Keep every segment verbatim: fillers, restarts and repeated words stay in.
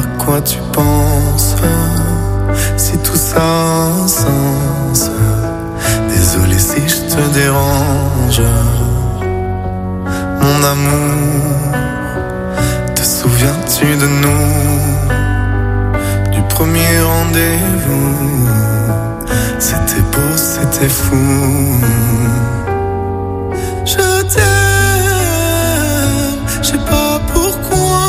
quoi tu penses? Si tout ça a un sens. Désolé si je te dérange. Mon amour, te souviens-tu de nous? Du premier rendez-vous. C'était beau, c'était fou. Je t'aime, je sais pas pourquoi.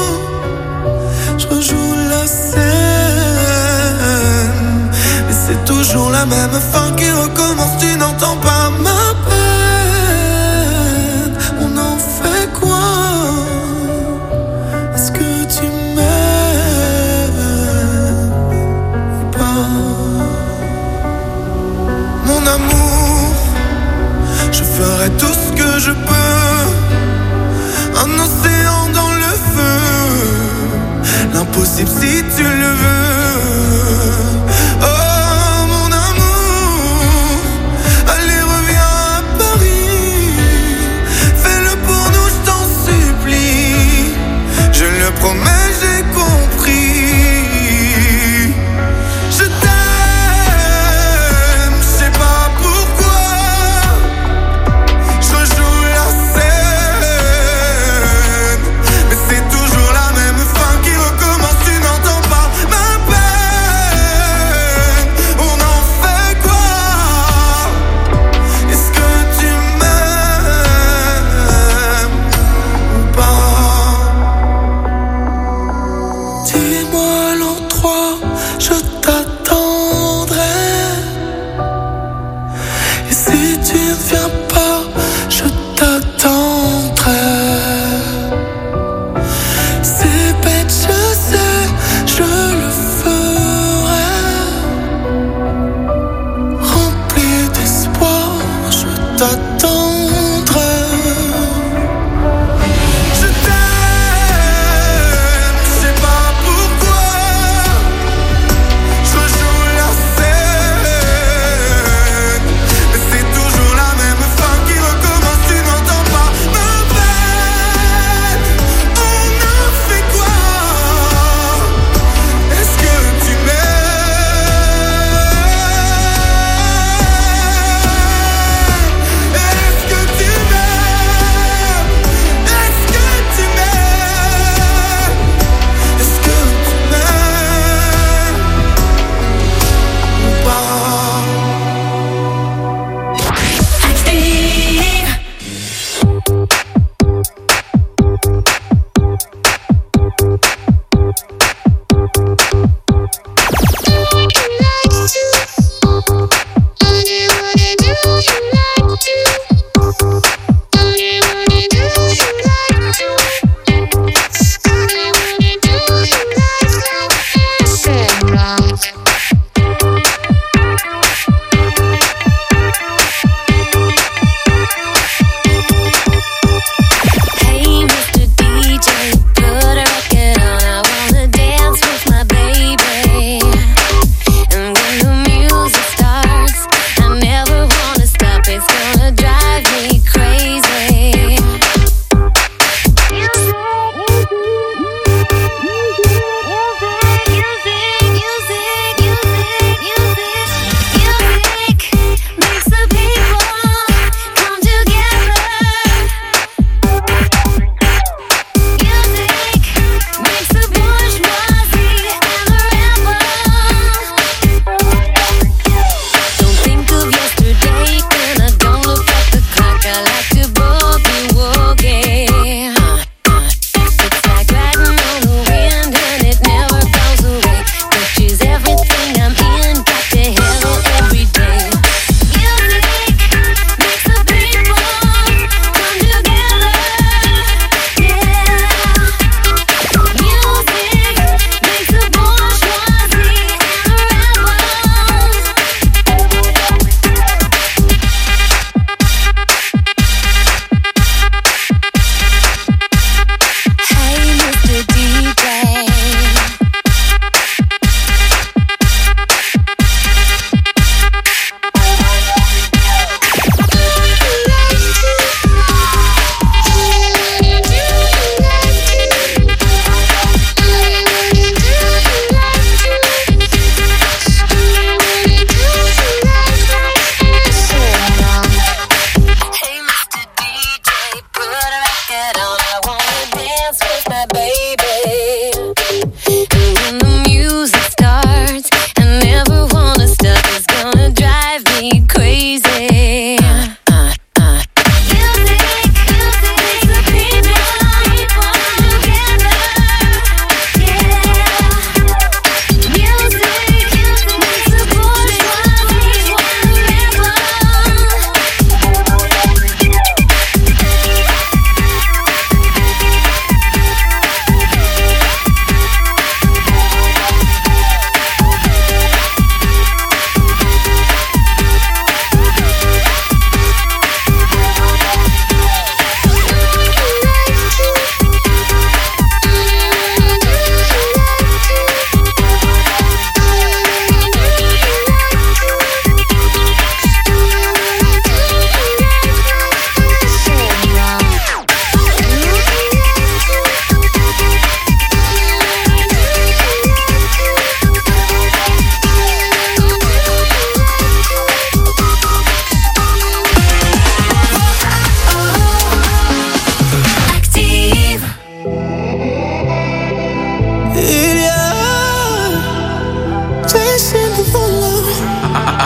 Je rejoue la scène, mais c'est toujours la même fin qui recommence. Tu n'entends pas ma peine. On en fait quoi? Est-ce que tu m'aimes ou pas? Mon amour, je ferai tout ce que je peux. Un océan dans le feu. L'impossible si tu le veux. Oh mon amour, allez reviens à Paris. Fais-le pour nous, je t'en supplie. Je le promets, j'ai compris. Je t'aime, je sais pas pourquoi. Je rejoue la scène, mais c'est toujours la même fin qui recommence. Tu n'entends pas ma peine. On en fait quoi? Est-ce que tu m'aimes ou pas? Dis-moi l'endroit, je t'attendrai. Et si tu ne viens pas, je t'attendrai. C'est bête, je sais, je le ferai. Rempli d'espoir, je t'attendrai. Je t'aime, je sais pas pourquoi.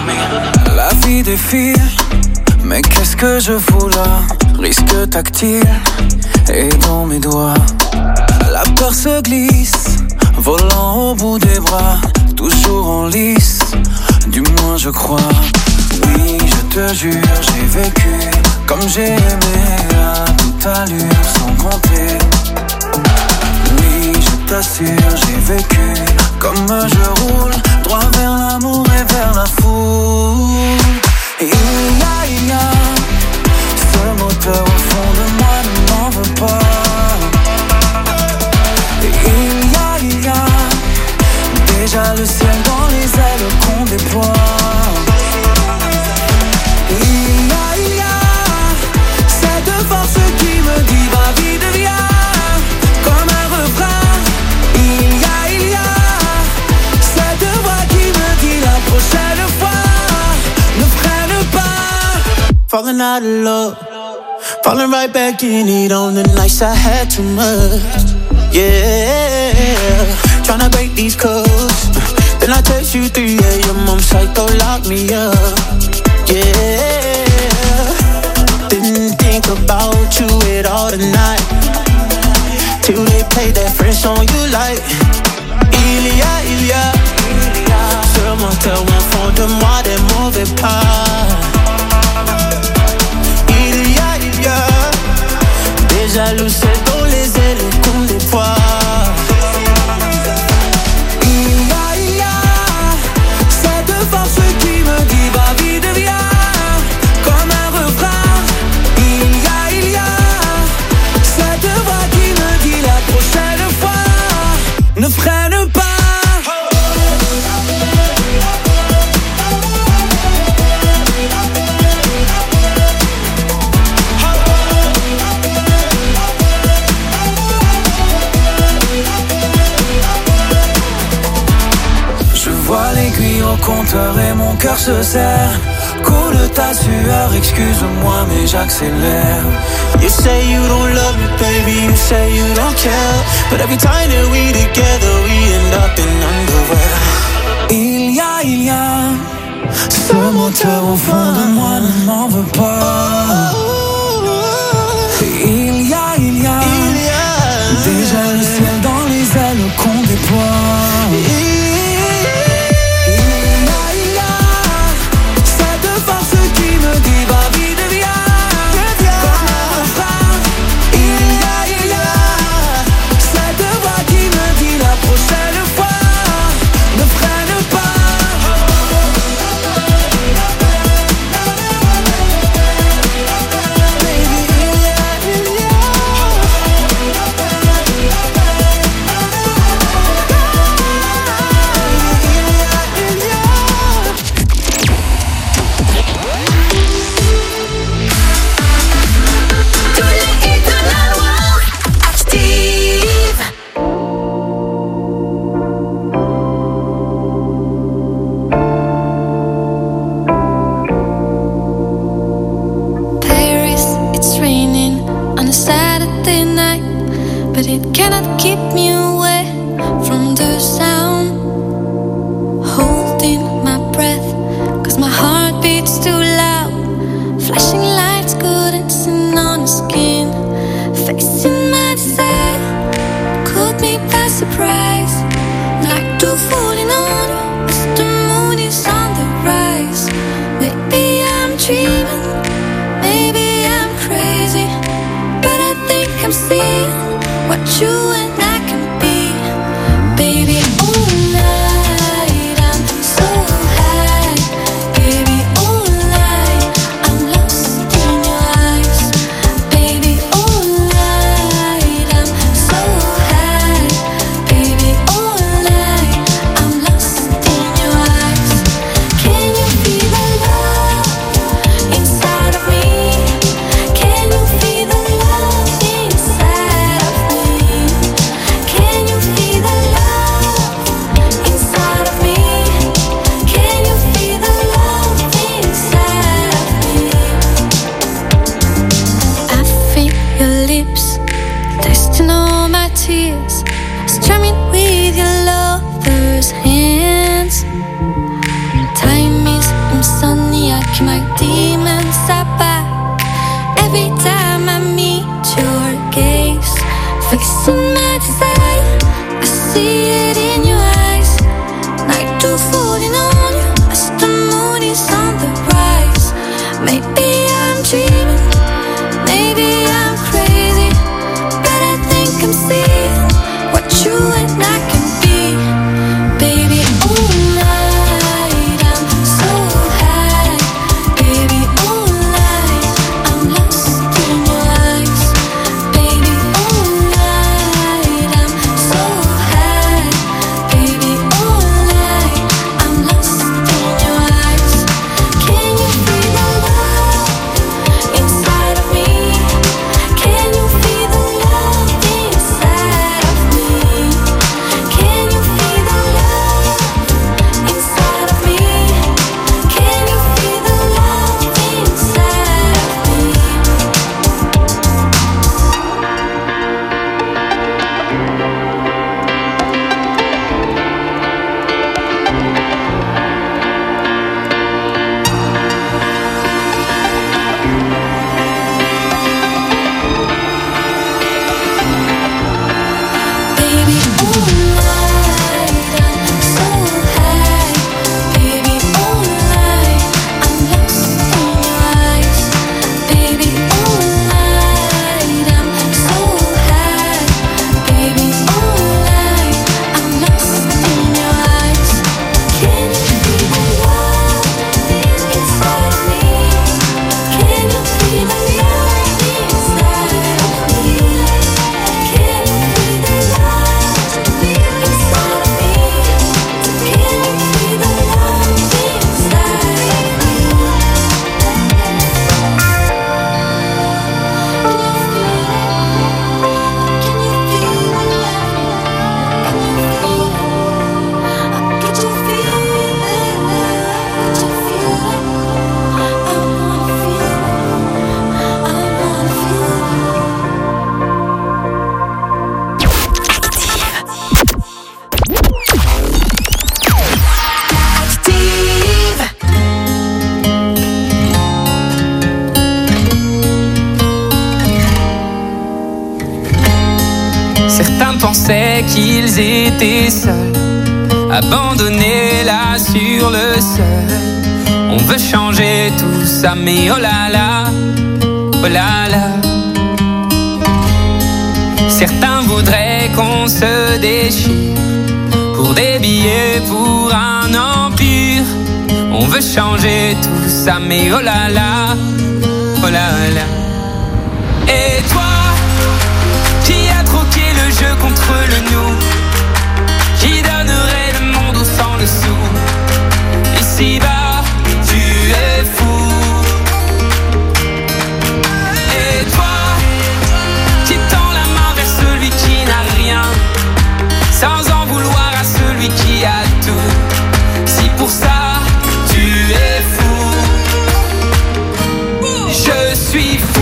La vie défile, mais qu'est-ce que je fous là? Risque tactile et dans mes doigts. La peur se glisse, volant au bout des bras, toujours en lice, du moins je crois. Oui, je te jure, j'ai vécu comme j'ai aimé à toute allure, sans compter. Oui, je t'assure, j'ai vécu comme je roule, droit vers l'amour et vers la foule. Et il y a, il y a ce moteur au fond de moi, ne m'en veux pas. Et il y a, il y a déjà le ciel dans les ailes qu'on déploie. Et il y a, il y a cette force qui me dit ma vie devient comme un refrain. Il y a, il y a cette voix qui me dit la prochaine fois ne freine pas. Falling out of love, falling right back in it on the nights I had too much. Yeah, tryna break these codes. Then I text you three a.m. I'm psycho, lock me up. Yeah, didn't think about you at all tonight, till they played that French song you like. Il y a, il y a ce moteur au fond de moi, des mauvais pas. Il y a, il y a déjà le ciel dans les ailes qu'on déploie. Il y a, il y a cette force qui me dit ma vie devient comme un refrain. Il y a, il y a cette voix qui me dit la prochaine fois ne freine pas. L'aiguille au compteur et mon cœur se serre. Coule ta sueur, excuse-moi mais j'accélère. You say you don't love me, baby, you say you don't care, but every time that we together, we end up in underwear. Il y a, il y a ce moteur au fond de moi, ne m'en veux pas. Il y a, il y a, il y a déjà le ciel dans les ailes qu'on déploie. Strumming with your lover's hands. Time is it in your eyes. Night two falling on you as the moon is on the rise. Maybe I'm dreaming, maybe I'm crazy, but I think I'm seeing what you and I can be. Baby, all night I'm so high. Baby, all night I'm lost in your eyes. Baby, all night I'm so high. Baby, all night I'm lost in your eyes. Can you feel the love inside of me? Can you feel the love inside of me? Can you feel the love inside of me? Can you feel the love inside of me? Baby, all night I'm so high. Baby, all night I'm lost in your eyes. Baby, all night I'm so high. Baby, all night I'm lost in your eyes. Can you feel the love inside of me? Can you feel the love inside of me? Can you feel the love inside of me? Can you feel the love Certains pensaient qu'ils étaient seuls, abandonnés là sur le sol. On veut changer tout ça, mais oh là là, oh là là. Certains voudraient qu'on se déchire pour des billets, pour un empire. On veut changer tout ça, mais oh là là, oh là là. Et toi, qui a troqué le jeu contre le nous, qui donnerait le monde au sang le sou. Ici-bas, tu es fou. Et toi, qui tend la main vers celui qui n'a rien, sans en vouloir à celui qui a tout. Si pour ça, tu es fou, je suis fou.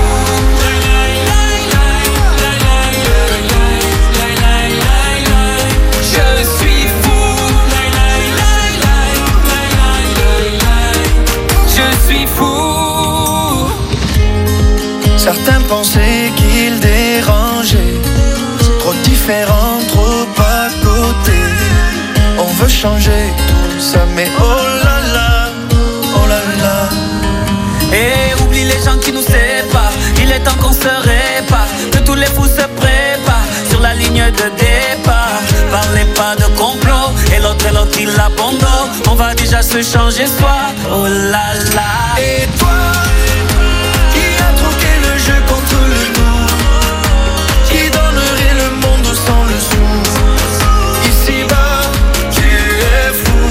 Certains pensaient qu'ils dérangeaient, trop différents, trop à côté. On veut changer tout ça, mais oh là là, oh là là. Et oublie les gens qui nous séparent, il est temps qu'on se répare, que tous les fous se préparent sur la ligne de départ. Parlez pas de complot, et l'autre et l'autre il abandonne. On va déjà se changer soi, oh là là. Et toi, contre le nous, qui donnerait le monde sans le sou. Ici-bas, tu es fou.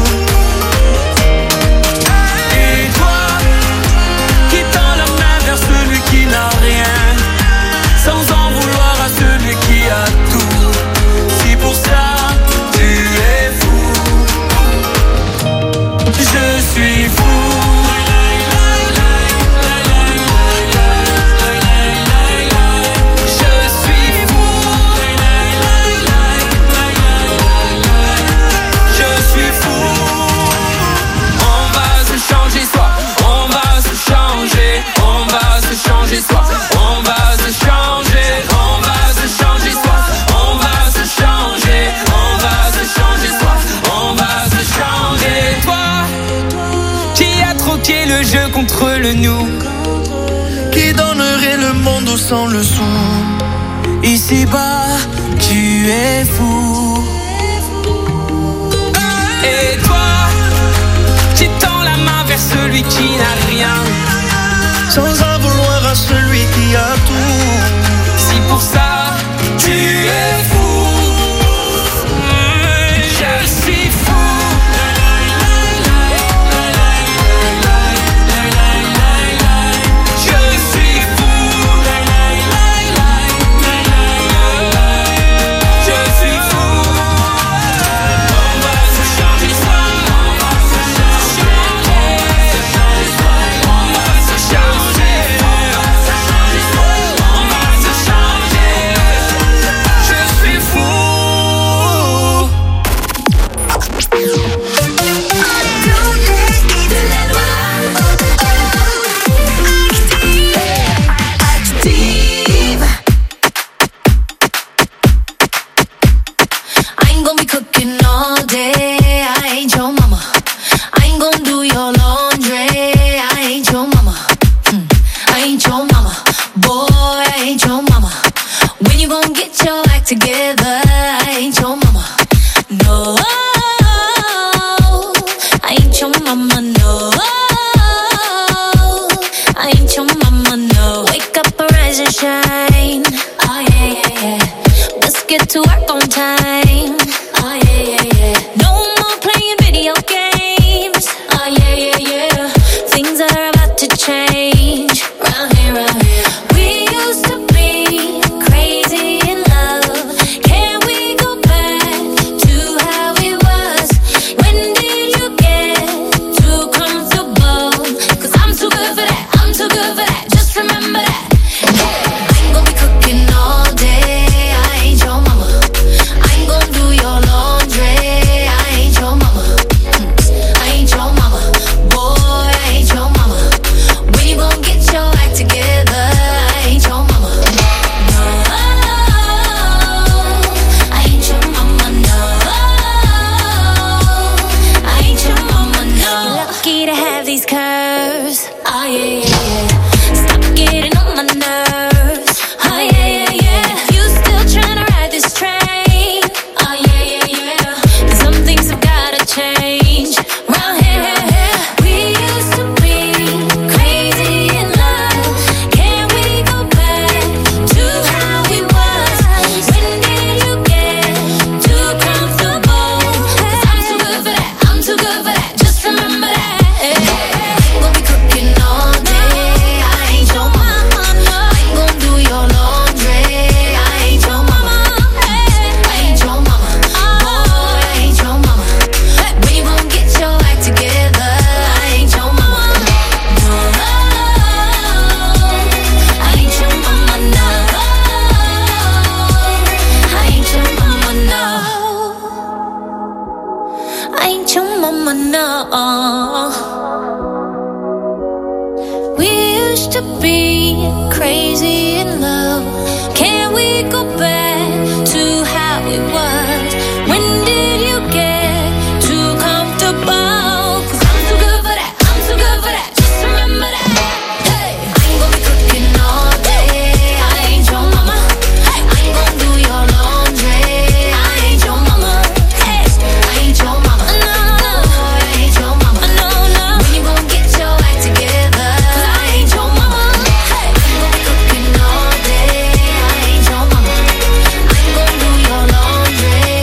Et toi, qui tend la main vers celui qui n'a rien, sans en vouloir à celui qui a tout. Si pour ça, tu es fou, je suis fou. le jeu contre le nous. Qui donnerait le monde au sans le sou? Ici-bas, tu es fou. Et toi, tu tends la main vers celui qui n'a rien, sans en vouloir à celui qui a tout. Si pour ça, tu es fou. Je suis fou. Laundry.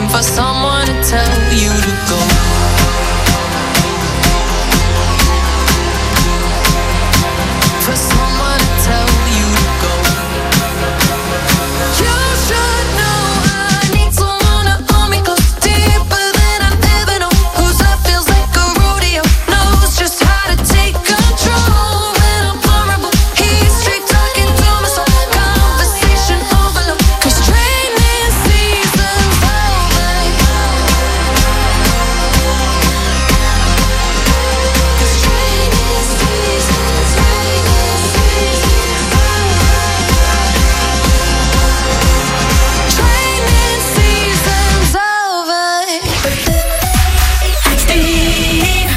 waiting for someone to tell you to go. For someone to tell you to go. You should know I need someone to hold me close, deeper than I ever know. Whose love feels like a rodeo, knows just how to take control. When I'm vulnerable, he's straight talking to my soul. Conversation overload, 'cause training season's over. 'Cause training season's training season's Training season's over. Active.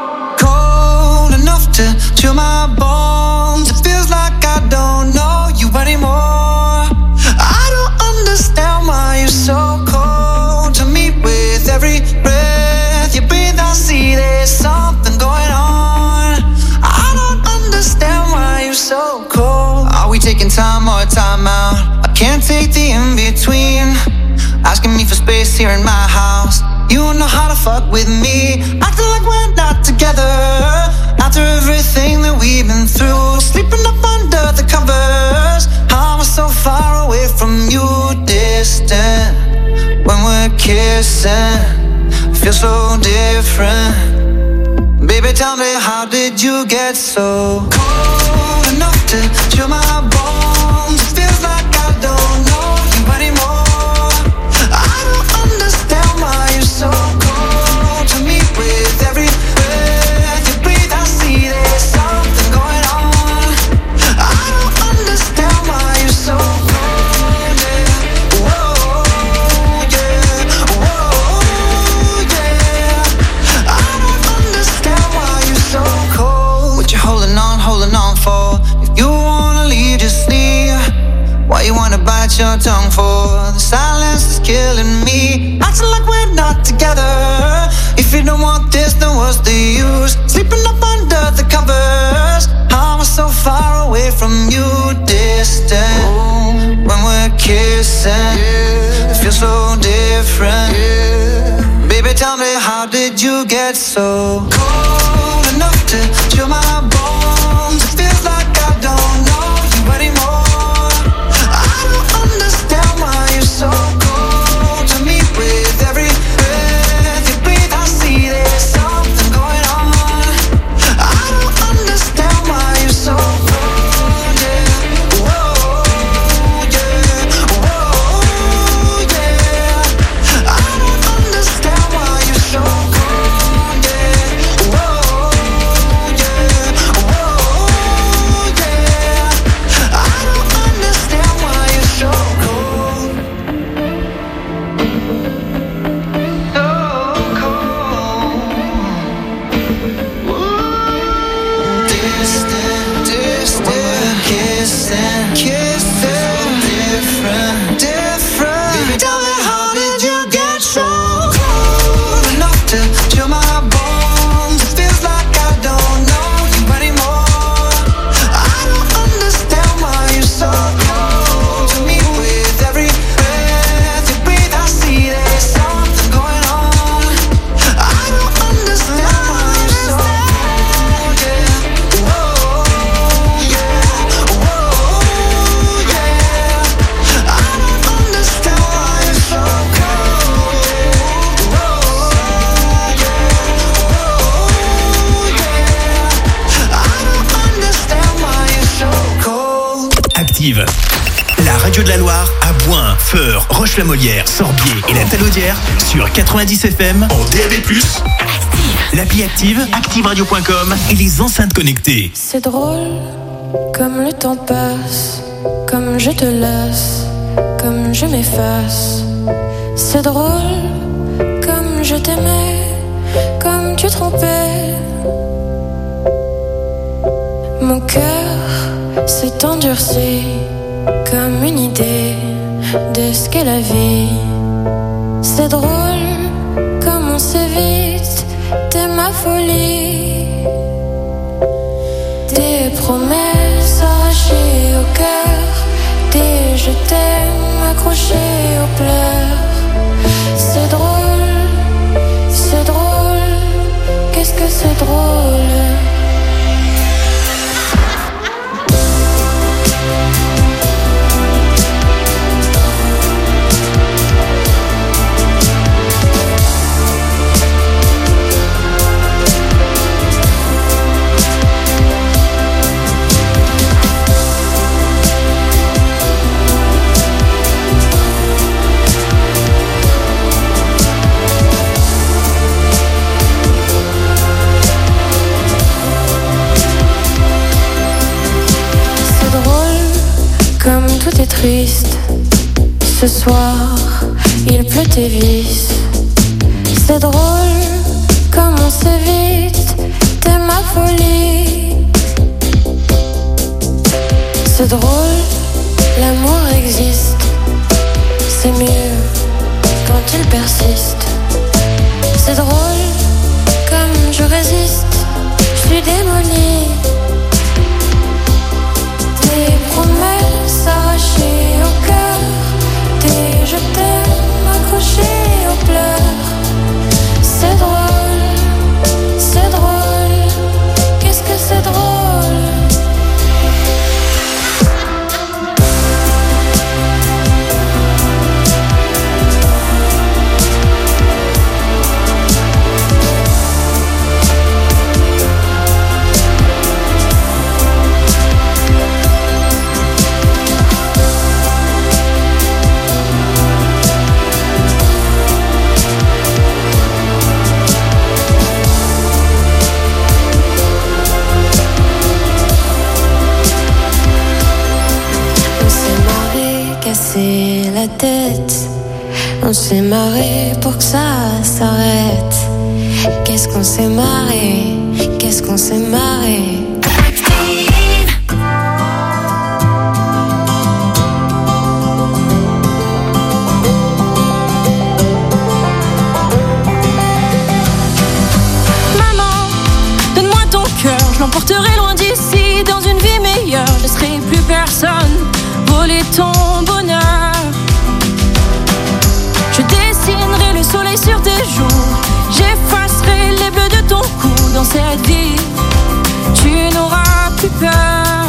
Cold enough to chill my bones. It feels like I don't know you anymore. I don't understand why you're so cold to me. With every breath you breathe, I see there's something going on. I don't understand why you're so cold. Are we taking time or time out? I can't take the in-between. Asking me for space here in my house. You don't know how to fuck with me. Acting like we're not together. After everything that we've been through, sleeping up under the covers. I'm so far away from you, distant. When we're kissing, it feels so different. Baby, tell me, how did you get so cold enough to chill my bones? It feels like I don't know you anymore. I don't understand why you're so cold to me. With every breath you breathe, I see there's something going on. I don't understand why you're so cold, yeah. Whoa, yeah. Whoa, yeah. I don't understand why you're so cold. What you holding on, holding on for? If you wanna leave, just leave. Why you wanna bite your tongue for? The silence is killing me. Acting like we're not together. If you don't want this, then what's the use? Sleeping up under the covers. I'm so far away from you, distant. When we're kissing, it feels so different. Baby, tell me, how did you get so cold enough to chill my bones? It feels like I don't know you anymore. I don't understand why you're so cold to me. With every breath you breathe, I see there's something going on. I don't understand why you're so cold, yeah. Whoa, yeah. Whoa, yeah. I don't understand why you're so cold, yeah. Whoa, yeah. Whoa, yeah. I don't understand why you're so cold. So cold. Distant, distant, kissing, kissing, different, different. Baby, tell me, how did you get so cold enough to chill my bones? It feels like I don't know you anymore. I don't understand why you're so cold to me. With every breath you breathe, I see there's something going on. I don't understand why you're so cold, yeah. Whoa, yeah. Whoa, yeah. I don't understand why you're so cold, yeah. Whoa, yeah. Whoa, yeah. I don't understand why you're so cold. Active. La radio de la Loire à Boin, Feur, Roche-la-Molière, Sorbier et la Talaudière sur quatre-vingt-dix F M en D A B plus. L'appli Active, active radio point com et les enceintes connectées. C'est drôle, comme le temps passe, comme je te laisse, comme je m'efface. C'est drôle, comme je t'aimais, comme tu trompais. Mon cœur s'est endurci comme une idée de ce qu'est la vie. C'est drôle, comme on s'évite, t'es ma folie. Des promesses arrachées au cœur, des je t'aime accrochés aux pleurs. C'est Ce soir, il pleut tes vices. C'est drôle comme on s'évite. T'es ma folie. C'est drôle, l'amour existe. C'est mieux quand il persiste. C'est drôle comme je résiste. Je suis démolie. Tes promesses arrachées au cœur. Tes je t'aime accrochés aux pleurs. C'est drôle, c'est drôle. Qu'est-ce que c'est drôle? La tête, on s'est marré pour que ça s'arrête. Qu'est-ce qu'on s'est marré, qu'est-ce qu'on s'est marré. Maman, donne-moi ton cœur, je l'emporterai loin d'ici. Dans une vie meilleure, je laisserai plus personne voler ton bonheur. Je dessinerai le soleil sur tes joues. J'effacerai les bleus de ton cou. Dans cette vie, tu n'auras plus peur.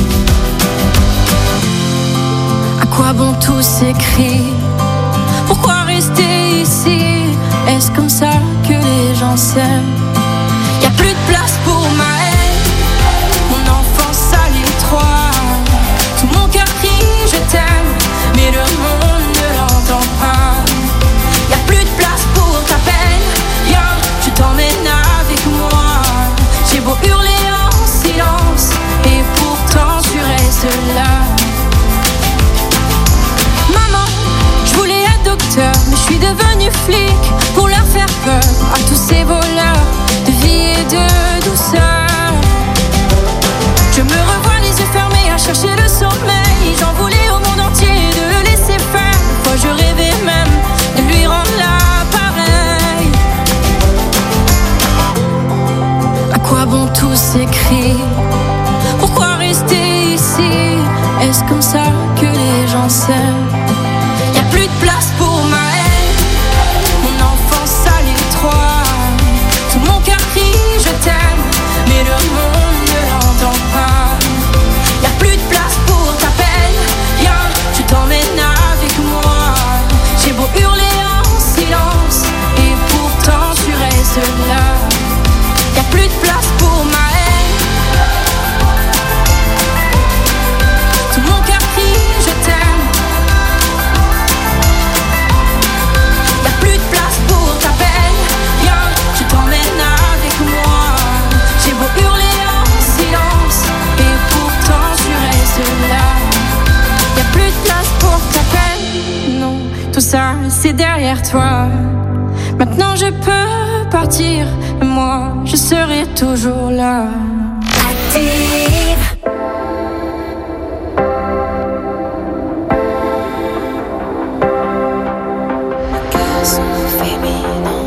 À quoi bon tous ces cris? Pourquoi rester ici? Est-ce comme ça que les gens s'aiment? Y'a plus de place pour ma haine. Mon enfance à l'étroit. Tout mon cœur crie je t'aime, mais le monde ne l'entend pas. Y'a plus de place pour ta peine, yo, je t'emmène avec moi. J'ai beau hurler en silence, et pourtant tu restes là. Maman, je voulais être docteur, mais je suis devenue flic. Pour leur faire peur à tous ces voleurs de vie et de douceur. Je me revois les yeux fermés à chercher le sommeil. J'en voulais au monde entier de le laisser faire. Fois je rêvais même de lui rendre l'appareil. À quoi bon tous ces cris? Pourquoi rester ici? Est-ce comme ça que les gens s'aiment? Y'a plus de place pour ma haine. Mon enfance à l'étroit. Tout mon cœur crie je t'aime, mais le monde ne l'entend pas. Y'a plus de place pour ta peine, yo, je t'emmène avec moi. J'ai beau hurler en silence, et pourtant tu restes là. Y'a plus de place pour ma haine. Tout mon cœur crie je t'aime. Y'a plus de place pour ta peine, yo, je t'emmène avec moi. J'ai beau hurler en silence, et pourtant tu restes là. Y'a plus de place pour ta peine, non, tout ça c'est derrière toi. Maintenant je peux partir, et moi je serai toujours là. Active. Garçon féminin,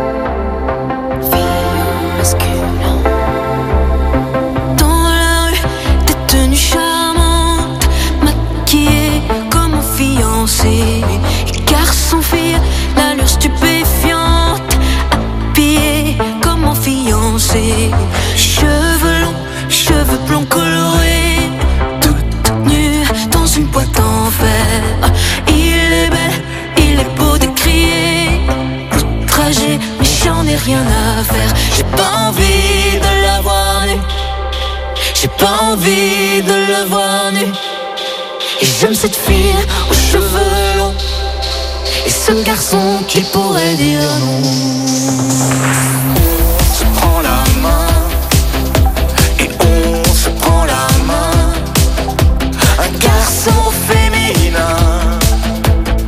fille masculin. Dans la rue, t'es tenue charmante, maquillée comme un fiancé. Garçon, fille, l'allure stupéfiante, habillée comme un fiancé. Cheveux longs, cheveux blonds colorés, toute nue dans une boîte en fer. Il est belle, il est beau de crier, outragé, mais j'en ai rien à faire. J'ai pas envie de la voir nue, j'ai pas envie de la voir nue. Et j'aime cette fille aux cheveux longs, et ce garçon qui pourrait dire non. On se prend la main, et on se prend la main. Un garçon féminin,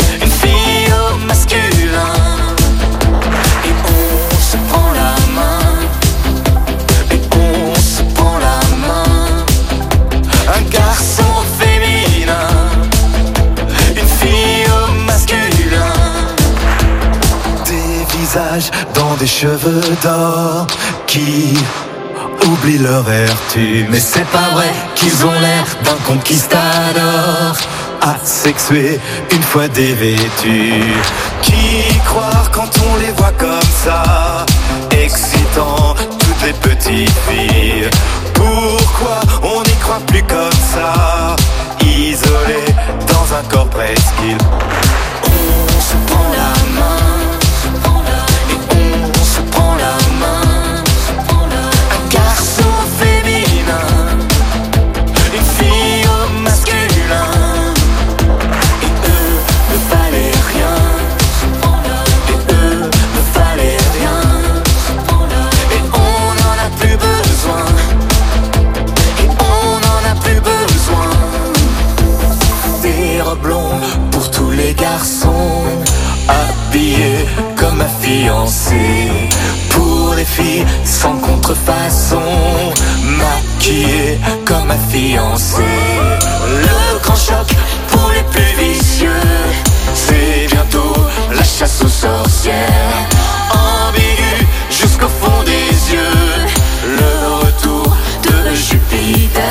visage dans des cheveux d'or qui oublient leur vertu. Mais c'est pas vrai qu'ils ont l'air d'un conquistador asexué une fois dévêtus. Qui croire quand on les voit comme ça, excitant toutes les petites filles? Pourquoi on n'y croit plus comme ça, isolé dans un corps presqu'île? On se prend la main et on se prend la main. Un garçon féminin, une fille au masculin. Et eux ne valaient rien. Et eux ne valaient rien. Et on n'en a plus besoin. Et on n'en a plus besoin. Des robes blondes pour tous les garçons, habillés comme ma fiancée. Pour les filles sans contrefaçon, maquillées comme ma fiancée. Le grand choc pour les plus vicieux, c'est bientôt la chasse aux sorcières. Ambigu jusqu'au fond des yeux, le retour de Jupiter.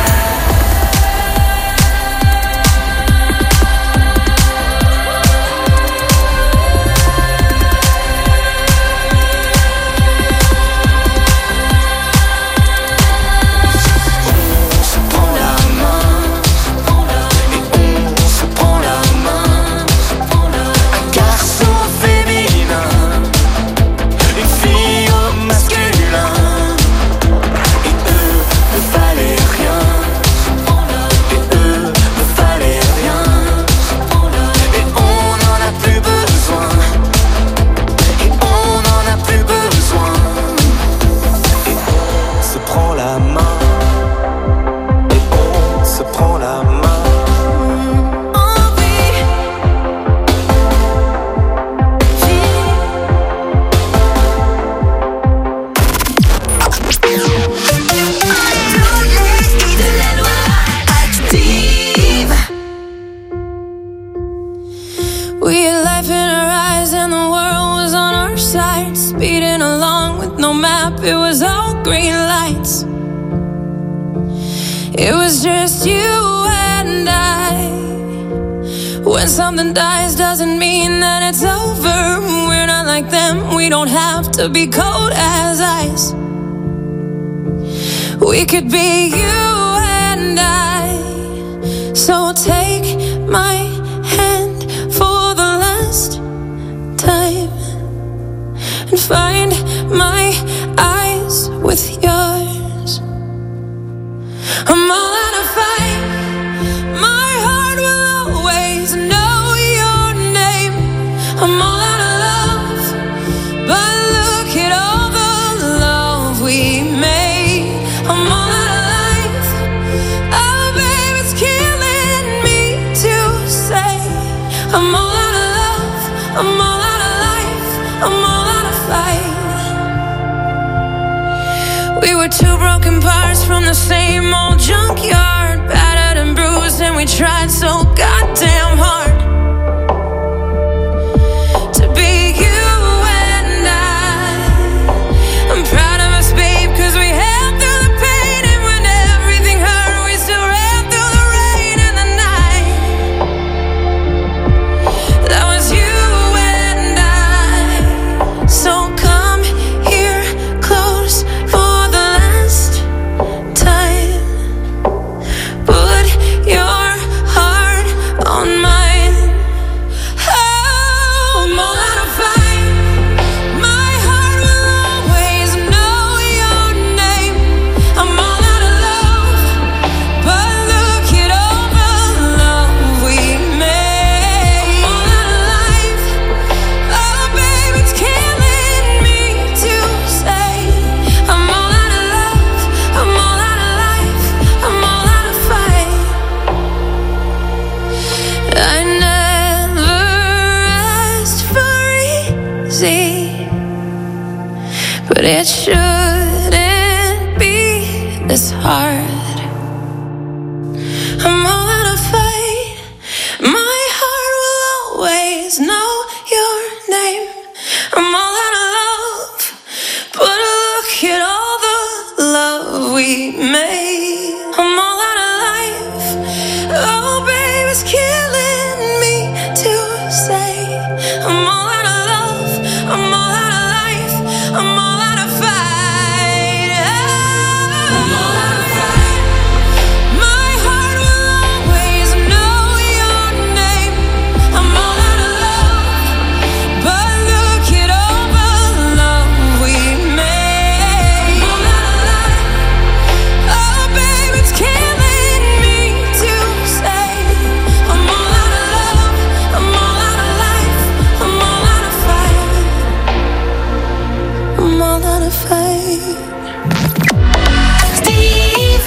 It was all green lights. It was just you and I. When something dies doesn't mean that it's over. We're not like them, we don't have to be cold as ice. We could be you and I. So take my hand for the last time and find my eyes with yours. I'm all out of fight. My heart will always know your name. I'm all out of love, but look at all the love we made. I'm all out of life. Oh, babe, it's killing me to say. I'm all out of love. I'm all out of life. I'm all out of fight. We were two broken parts from the same old junkyard, battered and bruised, and we tried so goddamn hard to be you and I. I'm proud of us, babe, cause we held through the pain, and when everything hurt, we still ran through the rain and the night. That was you and I. So come here close for but it shouldn't be this hard. I'm all out of fight. My heart will always know your name. I'm all wanna fight. Steve.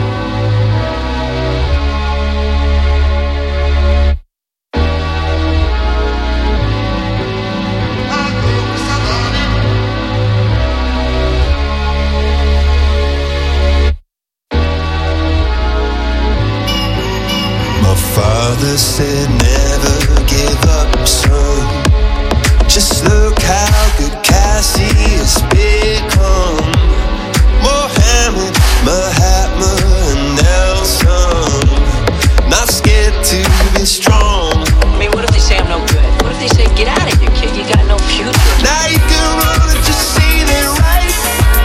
My father said never give up, son. Just look how good Cassie has become. Mohammed, Mahatma, and Nelson. Not scared to be strong. I mean, what if they say I'm no good? What if they say, get out of here, kid, you got no future? Now you can run and just see it right.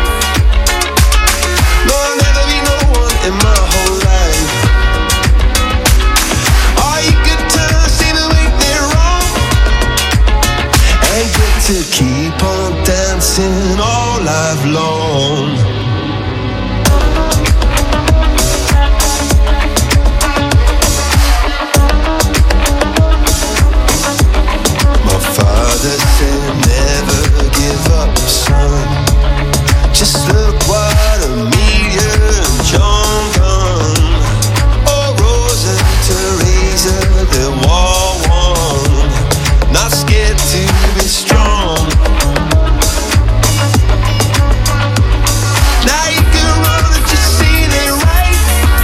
No, I'll never be no one in my whole life. All you could turn, see to make it wrong. And get to keep on dancing all life long. My father said never give up, son. Just look what Amelia and John done. Oh, Rose and Teresa, they're all one. Not scared to be strong. Now you can run and just see it right.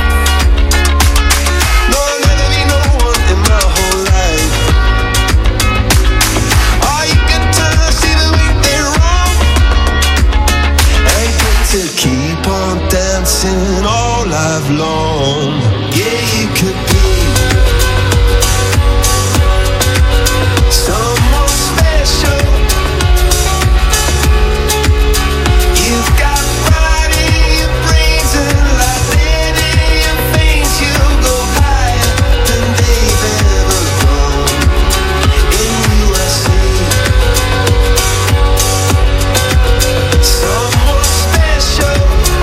No, I'll never be no one in my whole life. All you can turn, see the way they're wrong. And get to keep on dancing all life long. Yeah, you could be someone special. You've got pride in your brains and light in your veins. You'll go higher than they've ever gone. In U S A, someone special.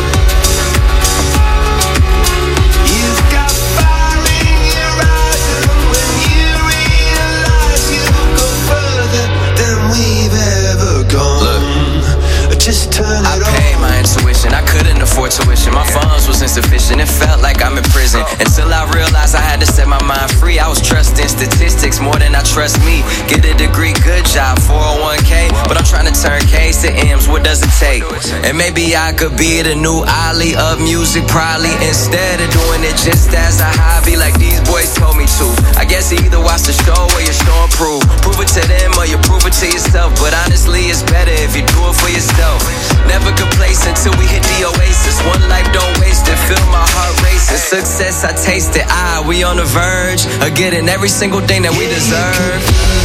You've got fire in your eyes, and when you realize you'll go further than we've ever gone. Just turn I it on. paid my intuition, I couldn't afford tuition. My funds was insufficient, it felt like I'm in prison. Until I realized I had to set my mind free. I was trusting statistics more than I trust me. Get a degree, good job, four oh one k. But I'm trying to turn K's to M's, what does it take? And maybe I could be the new Ali of music, probably. Instead of doing it just as a hobby, like these boys told me to. I guess you either watch the show or you show and prove. Prove it to them or you prove it to yourself. But honestly, it's better if you do it for yourself. Never complacent till we hit the oasis. One life, don't waste it. Feel my heart racing. Success, I taste it. Ah, we on the verge of getting every single thing that we deserve.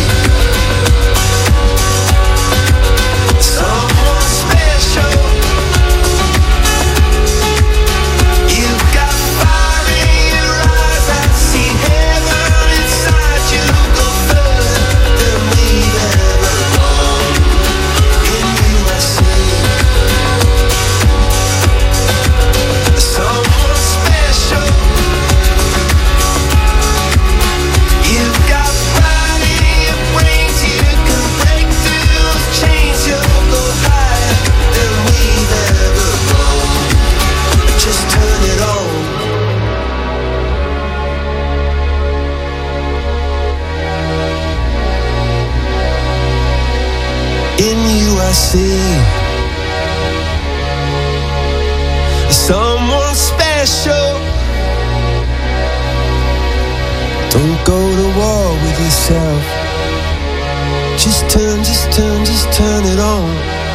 Someone special. You've got fire in your eyes. I see heaven inside you. Go further than we've ever gone. In U S A, someone special. You've got pride in your brains. You can break through those chains. You'll go higher than we've ever gone. Just turn it on. In U S A, someone special. Don't go to war with yourself. Just turn, just turn, just turn it on.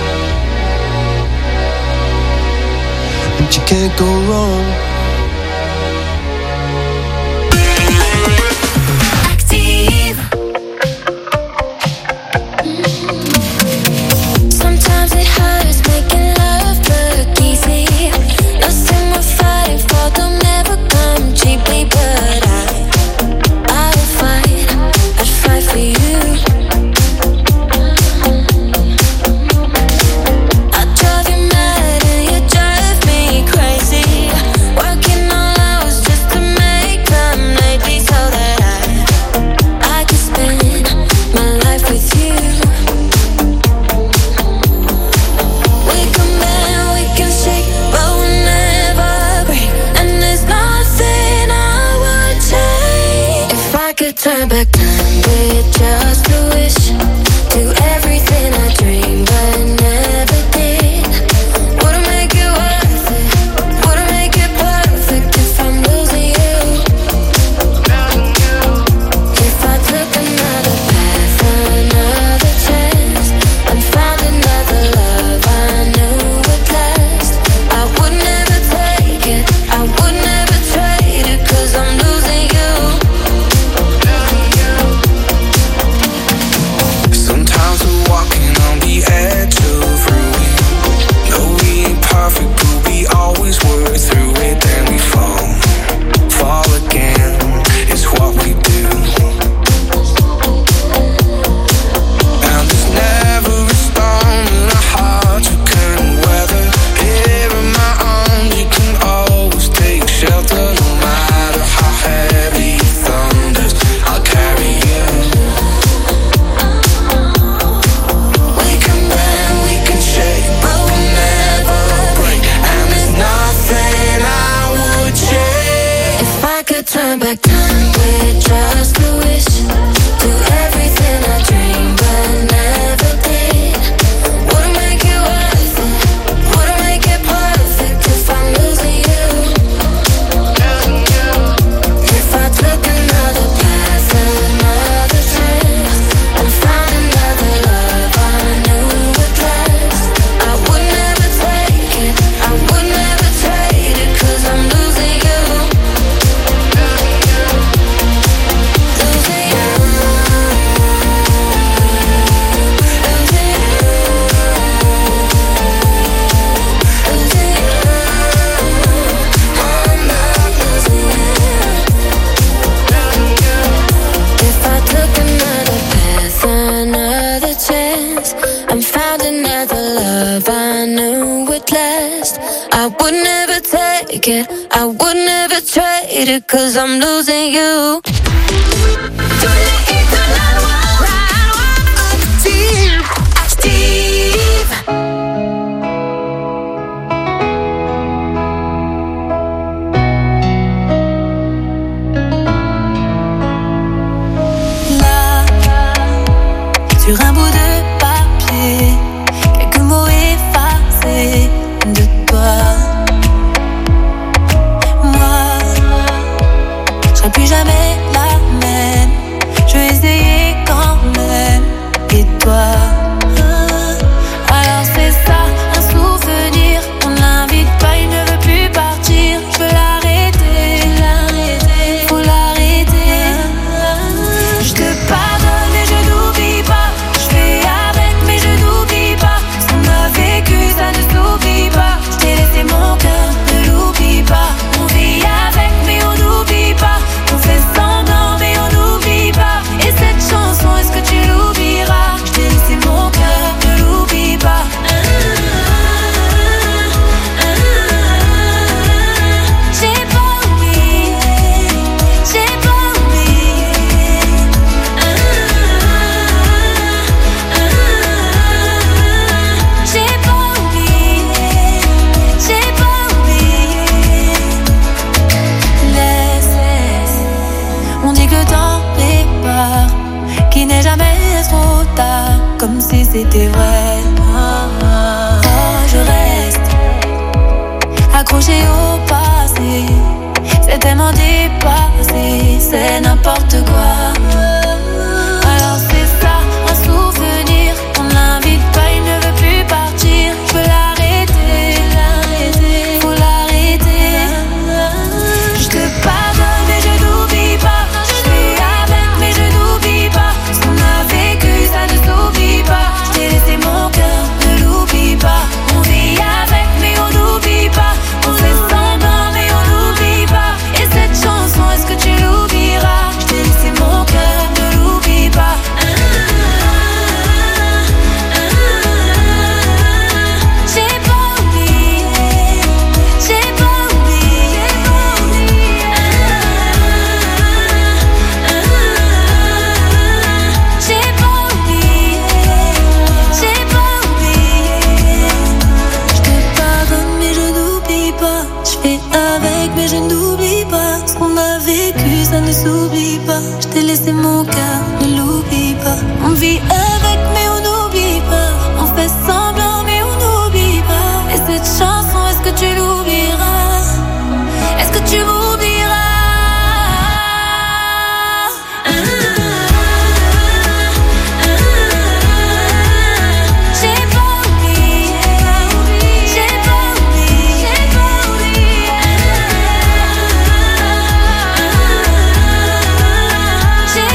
And you can't go wrong. Active. Sometimes it hurts making love look easy. Nothing we're fighting for don't never come cheaply, but I, I will fight. I'd fight for you. I drive you mad and you drive me crazy. Working all hours just to make them lately, so that I, I can spend my life with you. take it. I would never trade it, cause I'm losing you. Tous les hits de la Loire. Active, active. Là, sur un bout de papier, quelques mots effacés de toi. Moi, je serai plus jamais la même. Je vais essayer quand même. Et toi, alors c'est ça, un souvenir. On l'invite pas, il ne veut plus partir. Je veux l'arrêter, l'arrêter, faut l'arrêter. Je te pardonne mais je n'oublie pas. Je fais avec mais je n'oublie pas. Ce qu'on a vécu ça ne s'oublie pas. Je t'ai laissé mon cœur, ne l'oublie pas. On vit avec mais on n'oublie pas. On fait semblant mais on n'oublie pas. Et cette chanson, est-ce que tu l'oublieras? Je t'ai laissé mon cœur, ne l'oublie pas. J'ai pas oublié, j'ai pas oublié. J'ai pas oublié, j'ai pas oublié. Laisse, on dit que le temps répare, qu'il n'est jamais trop tard, comme si c'était vrai. Oh, je reste accroché au passé, c'est tellement dépassé, c'est n'importe quoi. Alors c'est ça, un souvenir, on l'invite pas, il ne veut plus partir. Je veux l'arrêter, l'arrêter, faut l'arrêter. Je te pardonne mais je n'oublie pas. Je fais avec mais je n'oublie pas. Ce qu'on a vécu ça ne s'oublie pas. Je t'ai laissé mon cœur, ne l'oublie pas. On vit avec mais on n'oublie pas. On fait semblant mais on n'oublie pas. Et cette chanson, est-ce que tu l'oublieras? Je t'ai laissé mon cœur, ne l'oublie pas. J'ai pas oublié, j'ai pas oublié. J'ai pas oublié, j'ai pas oublié. Je te pardonne mais je n'oublie pas. Je fais avec mais je n'oublie pas. Ce qu'on a vécu ça ne s'oublie pas. Je t'ai laissé mon cœur, ne l'oublie pas. On vit avec mais on n'oublie pas. On fait semblant mais on n'oublie pas. Et cette chanson, est-ce que tu l'oublieras? Est-ce que tu m'oublieras? J'ai pas oublié, j'ai pas oublié, j'ai pas oublié. J'ai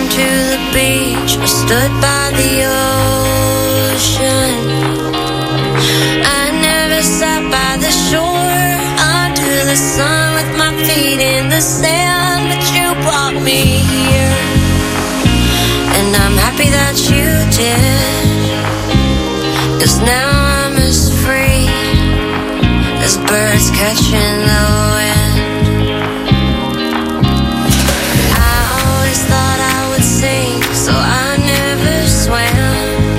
to the beach, I stood by the ocean. I never sat by the shore under the sun with my feet in the sand, but you brought me here, and I'm happy that you did, 'cause now I'm as free as birds catching the wind. I always thought I would sink, so I never swam.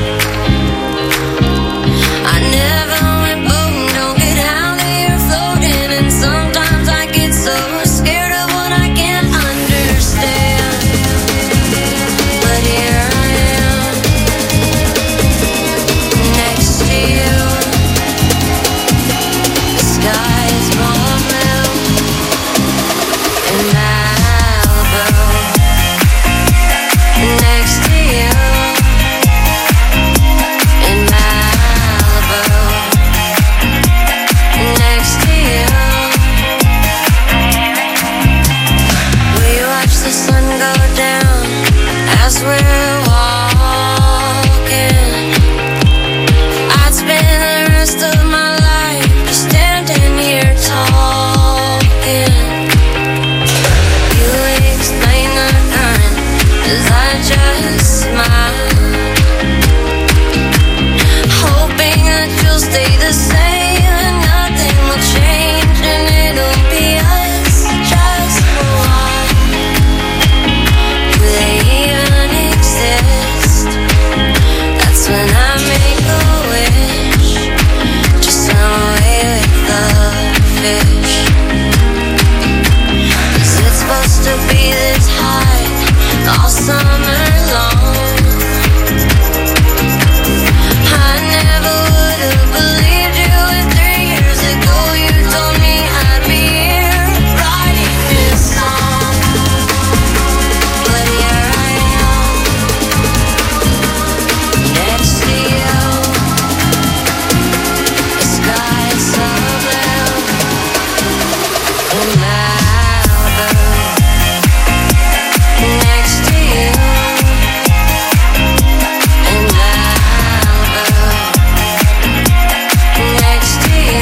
I never went boating, don't get out there floating, and sometimes I get so scared of what I can't understand. But here I am, next to you. The sky is more blue in Malibu. Next to you in Malibu. Next to you. We watch the sun go down as we're walking. I'd spend the rest of my life just standing here talking. You explain the current as I just smile, hoping that you'll stay the same and nothing will change, and it'll be us just for a while. Do they even exist? That's when I make a wish, just swim away with the fish. 'Cause it's supposed to be this high all summer long. I never would have believed you if three years ago you told me I'd be here writing this song. But here I am, next to you. The sky is so blue in Malibu. Next to you in Malibu. Next to you.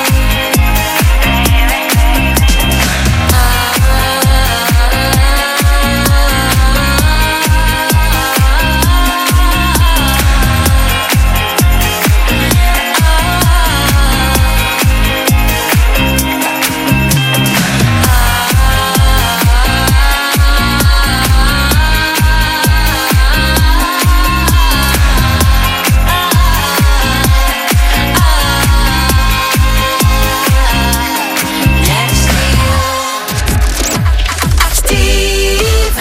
Next to you. Steve.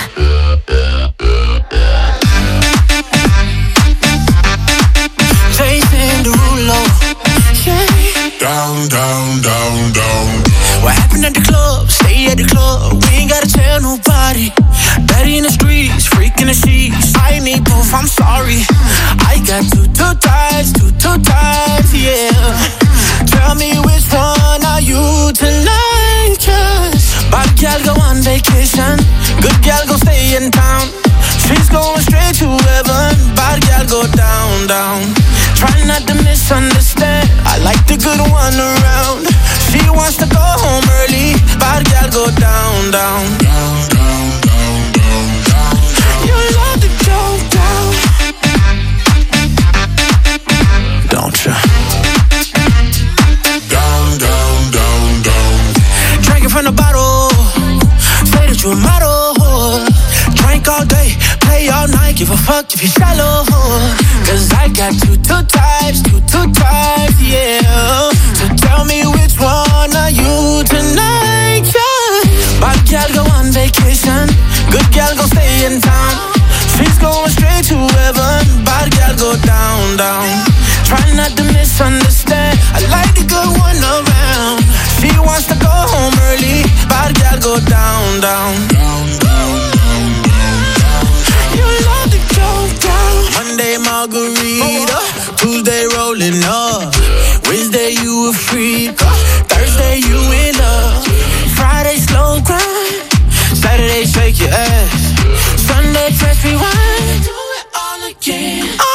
Jason Derulo. Yeah. Down, down, down, down. What happened at the club? Stay at the club. We ain't gotta tell nobody. Daddy in the streets, freak in the sheets. I need proof, I'm sorry. I got two, two times, two, two times, yeah. Tell me which one are you tonight, cause bad gal go on vacation, good gal go stay in town. She's going straight to heaven, bad gal go down, down. Try not to misunderstand, I like the good one around. She wants to go home early, bad gal go down, down. Down, down, down, down, down. You love to go down, don't you? Down, down, down, down. Drinking from the bottle, say that you're a model. Drink all day, play all night, give a fuck if you're shallow. Cause I got two, two types, two, two types, yeah. So tell me which one are you tonight, yeah. Bad gal go on vacation, good gal go stay in town. She's going straight to heaven, bad gal go down, down. Try not to misunderstand, I like the good one around. She wants to go home early, bad gal go down, down. Down, down, down, down, down. You love to go down. Monday margarita, Tuesday rolling up, Wednesday you a freak, Thursday you in love, Friday slow grind, Saturday shake your ass, Sunday Monday, press rewind. Do it all again.